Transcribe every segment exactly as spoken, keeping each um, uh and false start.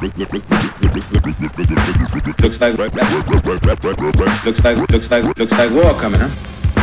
Looks like looks like looks like looks like war coming, huh?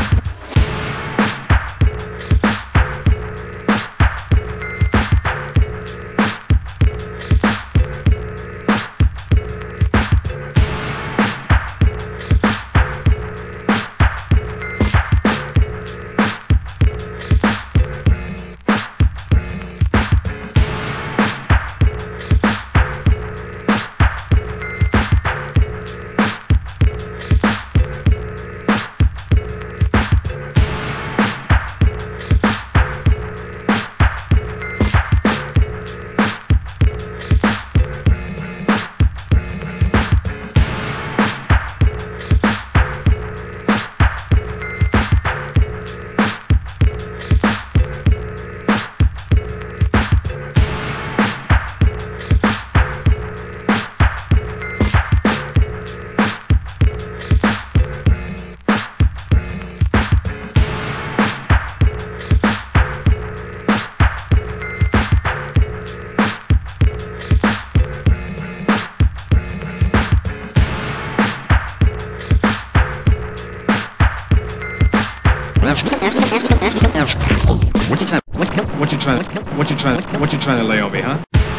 What you trying? What, what you trying? What you trying? What you trying to lay on me, huh?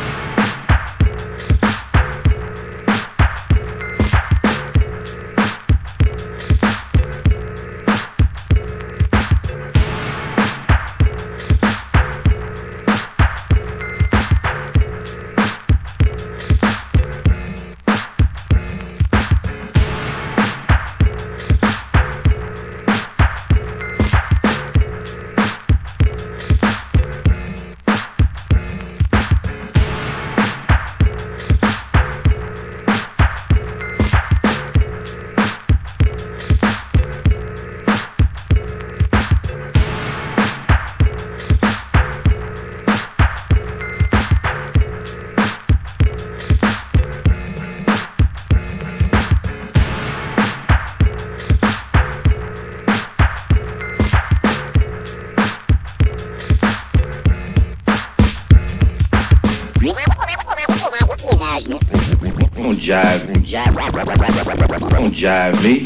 Don't jive, don't jive, don't jive me.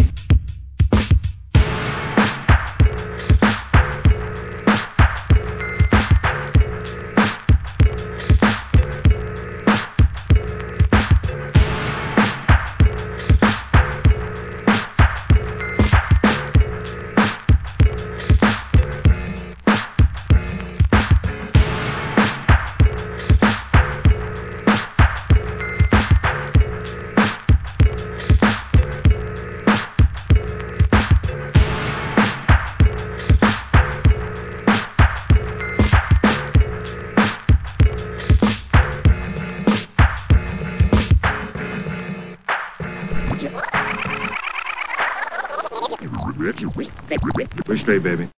We're straight, baby.